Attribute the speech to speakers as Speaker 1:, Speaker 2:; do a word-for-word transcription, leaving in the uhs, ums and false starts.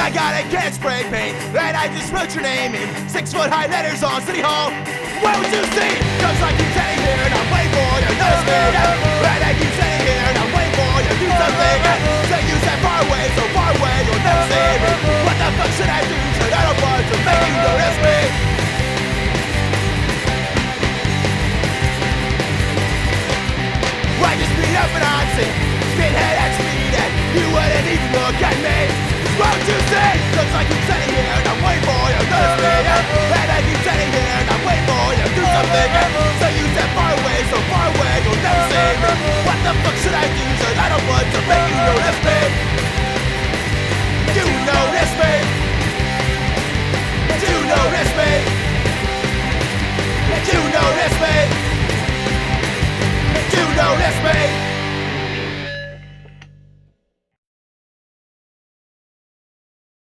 Speaker 1: I got a can spray paint, and I just wrote your name in six foot high letters on City Hall. Why would you see? Cause I keep standing here and I'm waiting for you to notice me. And I keep standing here and I'm waiting for you to do something. So you said far away, so far away, you'll never see me. What the fuck should I do? Should I don't want to make you notice me? I just beat up and on scene, skinhead at speed, and you wouldn't even look at me. What would you say? Cause I keep sitting here and I'm waiting for you to notice me. And I keep sitting here and I'm waiting for you to do something. So you said far away, so far away, you'll never see me. What the fuck should I do? Cause I don't want to make you notice me. You notice me. You notice me. You notice me. You notice me.